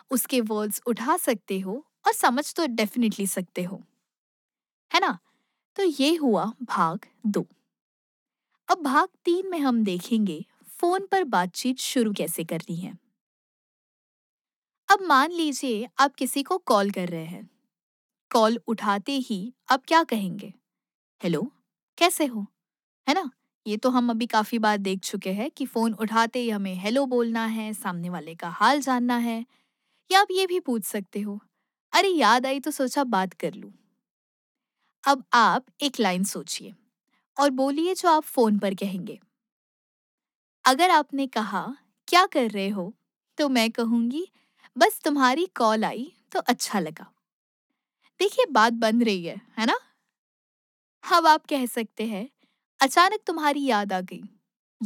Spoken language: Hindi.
उसके वर्ड्स उठा सकते हो और समझ तो डेफिनेटली सकते हो, है ना? तो ये हुआ भाग 2। अब भाग 3 में हम देखेंगे फ़ोन पर बातचीत शुरू कैसे करनी है। अब मान लीजिए आप किसी को कॉल कर रहे हैं। कॉल उठाते ही आप क्या कहेंगे? हेलो, कैसे हो? है ना? ये तो हम अभी काफ़ी बार देख चुके हैं कि फ़ोन उठाते ही हमें हेलो बोलना है, सामने वाले का हाल जानना है, या आप ये भी पूछ सकते हो, अरे याद आई तो सोचा बात कर लूँ। अब आप एक लाइन सोचिए और बोलिए जो आप फ़ोन पर कहेंगे। अगर आपने कहा, क्या कर रहे हो? तो मैं कहूँगी, बस तुम्हारी कॉल आई तो अच्छा लगा। देखिए बात बन रही है ना? अब आप कह सकते हैं, अचानक तुम्हारी याद आ गई